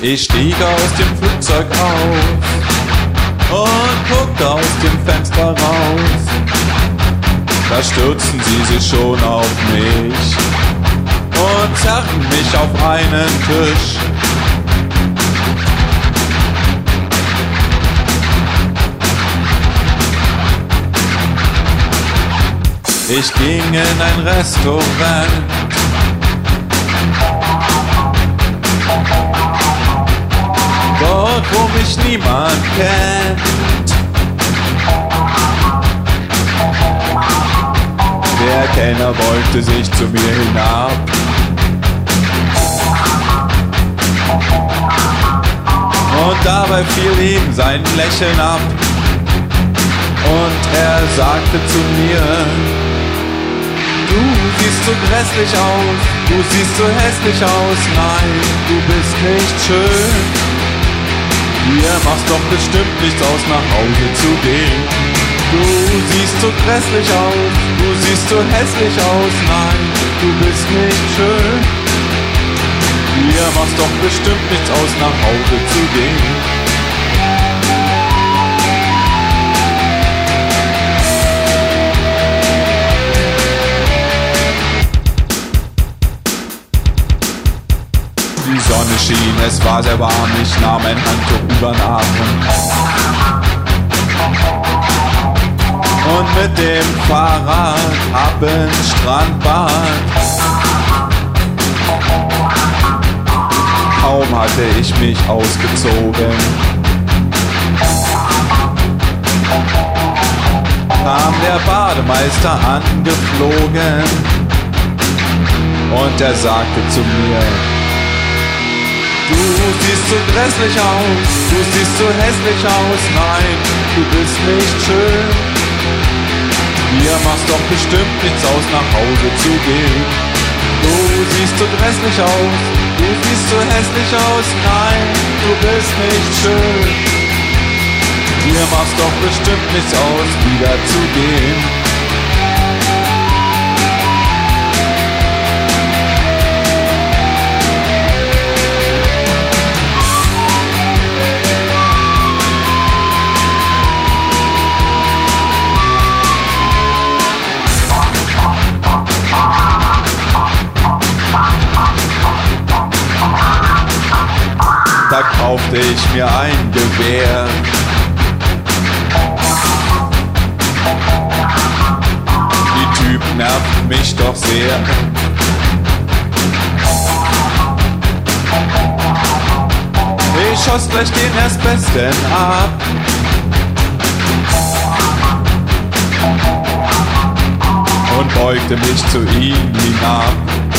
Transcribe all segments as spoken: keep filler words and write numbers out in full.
Ich stieg aus dem Flugzeug aus und guckte aus dem Fenster raus. Da stürzten sie sich schon auf mich und zerrten mich auf einen Tisch. Ich ging in ein Restaurant. Dort, wo mich niemand kennt. Der Kellner beugte sich zu mir hinab. Und dabei fiel ihm sein Lächeln ab. Und er sagte zu mir: Du siehst so grässlich aus, du siehst so hässlich aus, nein, du bist nicht schön. Dir macht's doch bestimmt nichts aus, nach Hause zu gehen. Du siehst so grässlich aus, du siehst so hässlich aus, nein, du bist nicht schön. Dir macht's doch bestimmt nichts aus, nach Hause zu gehen. Die Sonne schien, es war sehr warm, ich nahm ein Handtuch über den Atem und mit dem Fahrrad ab ins Strandbad. Kaum hatte ich mich ausgezogen, kam der Bademeister angeflogen und er sagte zu mir: Du siehst so grässlich aus, du siehst so hässlich aus, nein, du bist nicht schön. Dir macht's doch bestimmt nichts aus, nach Hause zu gehen. Du siehst so grässlich aus, du siehst so hässlich aus, nein, du bist nicht schön. Dir macht's doch bestimmt nichts aus, wieder zu gehen. Da kaufte ich mir ein Gewehr. Die Typen nervten mich doch sehr. Ich schoss gleich den Erstbesten ab. Und beugte mich zu ihm hinab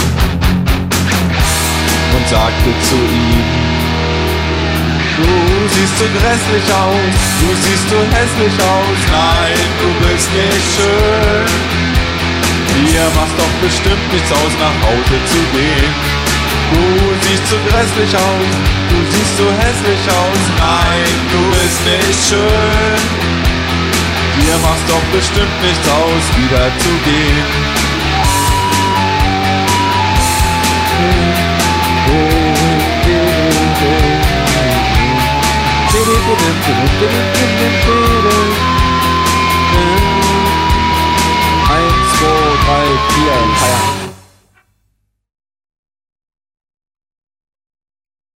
und sagte zu ihm: Du siehst so grässlich aus, du siehst so hässlich aus, nein, du bist nicht schön. Dir macht's doch bestimmt nichts aus, nach Hause zu gehen. Du siehst so grässlich aus, du siehst so hässlich aus, nein, du bist nicht schön. Dir macht's doch bestimmt nichts aus, wieder zu gehen. Oh, oh, oh, oh.